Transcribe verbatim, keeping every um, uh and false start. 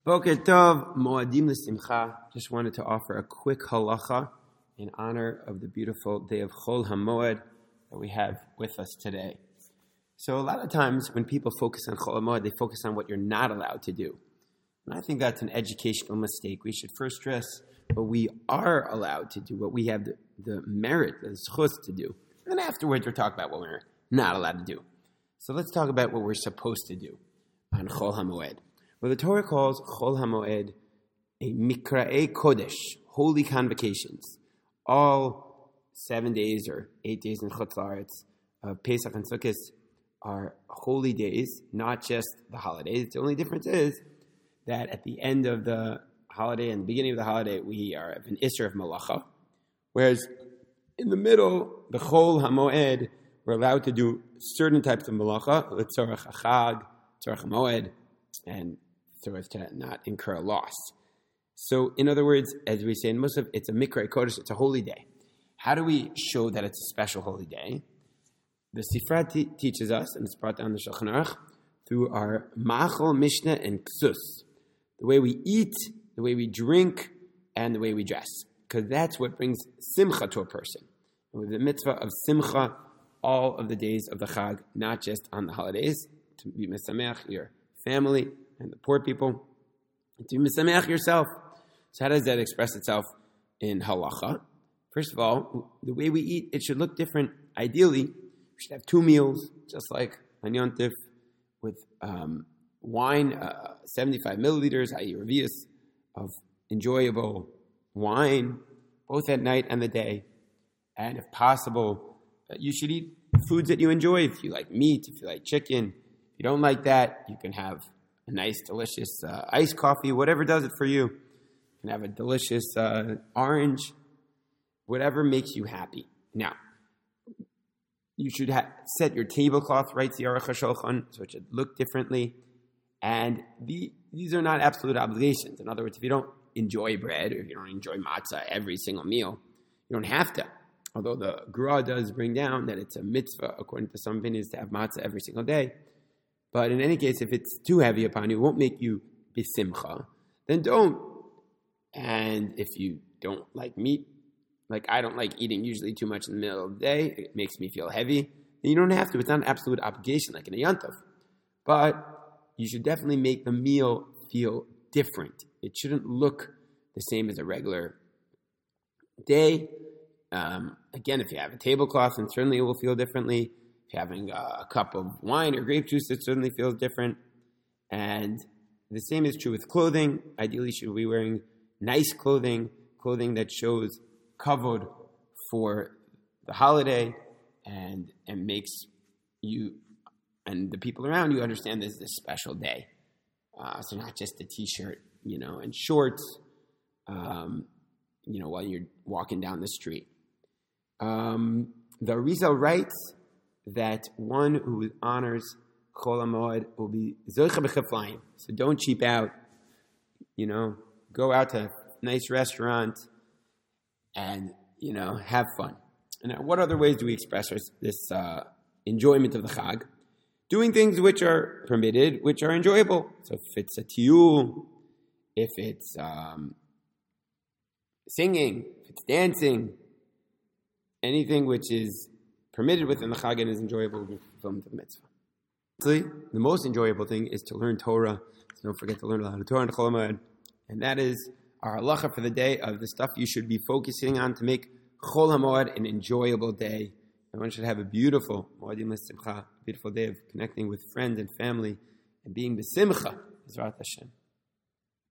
Boker Tov, Moadim L'Simcha. Just wanted to offer a quick halacha in honor of the beautiful day of Chol HaMoed that we have with us today. So a lot of times when people focus on Chol HaMoed, they focus on what you're not allowed to do. And I think that's an educational mistake. We should first stress what we are allowed to do, what we have the, the merit, the zchus to do. And then afterwards we'll talk about what we're not allowed to do. So let's talk about what we're supposed to do on Chol HaMoed. Well, the Torah calls Chol HaMoed a Mikra'ei Kodesh, holy convocations. All seven days or eight days in Chutz La'aretz of Pesach and Sukkot are holy days, not just the holidays. The only difference is that at the end of the holiday and the beginning of the holiday, we are an Isser of Malacha, whereas in the middle, the Chol HaMoed, we're allowed to do certain types of Malacha, L'tzorach HaChag, Tzorach HaMoed, and so as to not incur a loss. So, in other words, as we say in Musaf, it's a Mikra'ei Kodesh, it's a holy day. How do we show that it's a special holy day? The Sifra te- teaches us, and it's brought down the Shulchan Aruch, through our Machal, Mishnah, and Ksus. The way we eat, the way we drink, and the way we dress. Because that's what brings Simcha to a person. And with the mitzvah of Simcha, all of the days of the Chag, not just on the holidays, to be Mesameach your family and the poor people, and to be Mesameach yourself. So how does that express itself in halacha? First of all, the way we eat, it should look different. Ideally, we should have two meals, just like on Yom Tov, with um, wine, uh, seventy-five milliliters, that is revius, of enjoyable wine, both at night and the day. And if possible, uh, you should eat foods that you enjoy. If you like meat, if you like chicken, if you don't like that, you can have a nice, delicious uh, iced coffee, whatever does it for you. You can have a delicious uh, orange, whatever makes you happy. Now, you should ha- set your tablecloth right, the Aruch HaShulchan, so it should look differently. And the, these are not absolute obligations. In other words, if you don't enjoy bread, or if you don't enjoy matzah every single meal, you don't have to. Although the Gra does bring down that it's a mitzvah, according to some opinions, to have matzah every single day. But in any case, if it's too heavy upon you, it won't make you besimcha, then don't. And if you don't like meat, like I don't like eating usually too much in the middle of the day, it makes me feel heavy, then you don't have to. It's not an absolute obligation like in a Yom Tov. But you should definitely make the meal feel different. It shouldn't look the same as a regular day. Um, again, if you have a tablecloth, then certainly it will feel differently. If you're having a, a cup of wine or grape juice, it certainly feels different. And the same is true with clothing. Ideally, you should be wearing nice clothing, clothing that shows kavod for the holiday and and makes you and the people around you understand this is a special day. Uh, so not just a t-shirt, you know, and shorts, um, you know, while you're walking down the street. Um, the Arizal writes that one who honors Chol HaMoed will be zoicha b'cheflayim. So don't cheap out. You know, go out to a nice restaurant and, you know, have fun. And what other ways do we express our, this uh, enjoyment of the Chag? Doing things which are permitted, which are enjoyable. So if it's a tiyul, if it's um, singing, if it's dancing, anything which is permitted within the Chag and is enjoyable will be fulfillment of mitzvah. The most enjoyable thing is to learn Torah. So don't forget to learn a lot of Torah and Chol HaMoed. And that is our halacha for the day of the stuff you should be focusing on to make Chol HaMoed an enjoyable day. Everyone should have a beautiful Moadim L'Simcha, beautiful day of connecting with friends and family and being besimcha. B'ezrat Hashem.